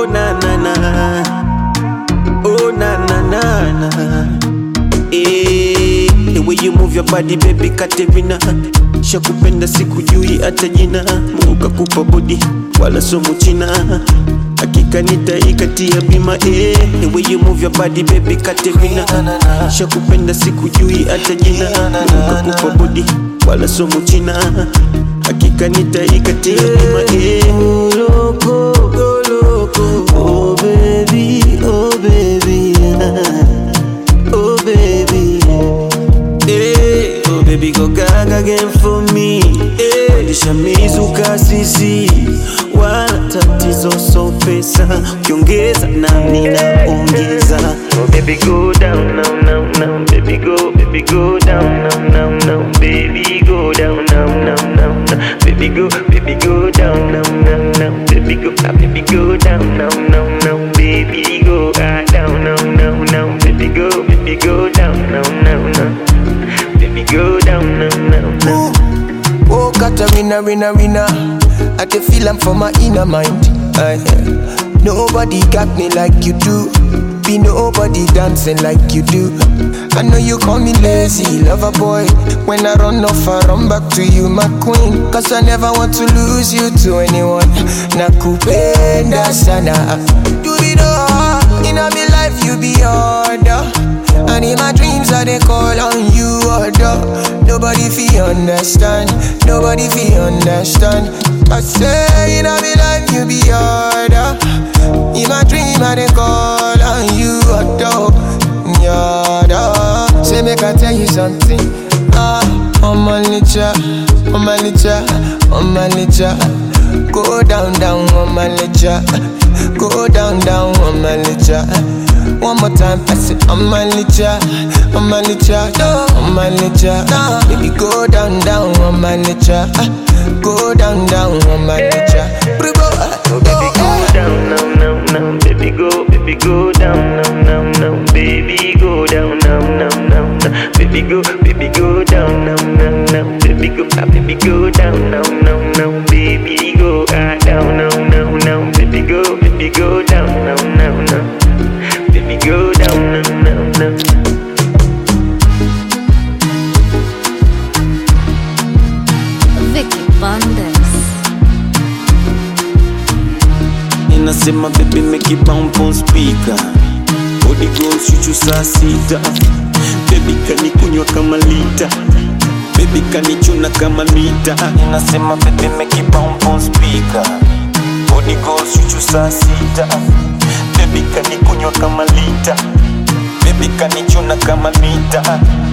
na na na, oh na na na na. The way you move your body baby Katerina, shakupenda sikujui hata jina. Mungu kakupa body wala somo china, hakika nitaikatia bima. The way you move your body baby Katerina, shakupenda sikujui hata jina. Mungu kakupa body wala somo china, hakika nitaikatia bima. Oh loco, oh loco, oh baby, oh baby, oh baby. Hey, oh baby go gaga again for me. Lisha mizuka sisi, wala tatizo so pesa. Ukiongeza nami naongeza. Oh baby go down now now now, baby go down now now now, baby go down now now now now, baby go down now now now, baby go down now now now, baby go down now now now, baby go down now now now, baby go down now now now. Oh Katerina, winner, winner, I can feel I'm from my inner mind. Nobody got me like you do. Be nobody dancing like you do. I know you call me lazy, lover boy. When I run off, I run back to you, my queen. Cause I never want to lose you to anyone. Nakupenda sana. Do it all. In my life you be order, and in my dreams I dey call on you order. Nobody feel understand, nobody feel understand. I say in my life you be order, in my dream I dey call on you order. Say make I tell you something. On my licha, on my licha, on my licha. Go down, down on my licha. Go down, down on my licha. One more time, I say on my licha, on my licha, on my licha. Baby, go down, down on my licha. Go down, down on my licha. Baby, go down now, now, now. Baby, go down now, now, now. Baby, go down now, now, now, now. Baby, go down now, now, now. Baby, go down now, now, now. Baby, go down now, now, now. Baby, go down now, now, now. Baby, go down now, now, now. Vicky Bandes. Ninasema baby make it bounce on speaker. Body goes chuchu saa sita. Baby kanikunywa kama lita, baby kanichuna kama mita. Ninasema baby make it bounce on speaker. Body goes chuchu saa sita. Baby kanikunywa kama lita, baby kanichuna kama mita.